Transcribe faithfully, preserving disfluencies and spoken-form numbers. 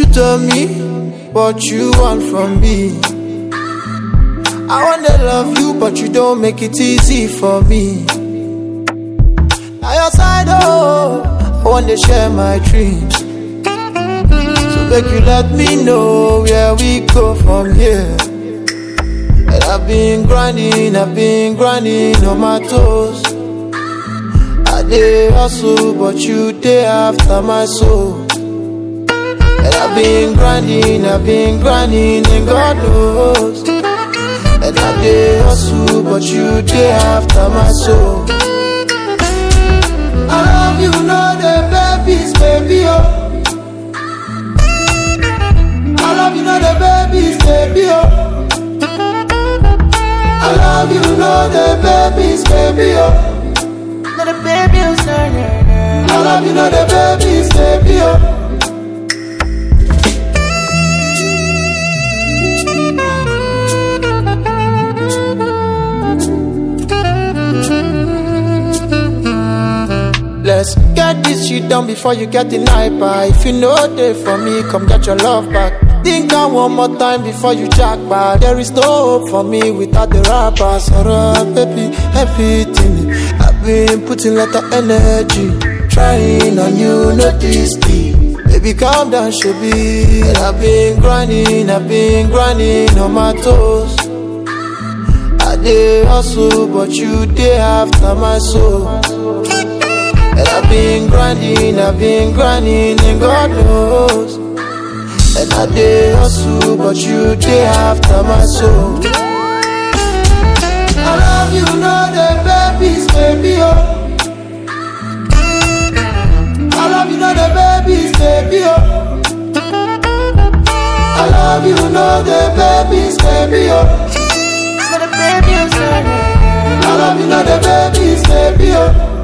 told me what you want from me. I wanna love you, but you don't make it easy for me. Now your side, oh, I wanna share my dreams. So make you let me know where we go from here. And I've been grinding, I've been grinding on my toes. I dey hustle, but you dey after my soul. And I've been grinding, I've been grinding, and God knows. And I dey hustle, but you dey after my soul. I love you, know the babies, baby, oh. I love you, know the babies, baby, oh. I love you, know the babies, baby, oh. Know the baby, oh, sorry. I love you, know the babies, baby, oh. Let's get this shit done before you get the night by. If you know they for me, come get your love back. Think I one more time before you jack back. There is no hope for me without the rappers. Alright, baby, everything I've been putting a lot of energy, trying on you, not this speed. Baby, calm down, Shabby. And I've been grinding, I've been grinding on my toes. I dey hustle, but you dey after my soul. And I've been grinding, I've been grinding, and God knows. And I dey hustle, but you dey after my soul. I love you, know the babies, baby, oh. I love you, know the babies, baby, oh. I love you, know the babies, baby, oh. Know the baby, oh, sorry. I love you, know the babies, baby, oh.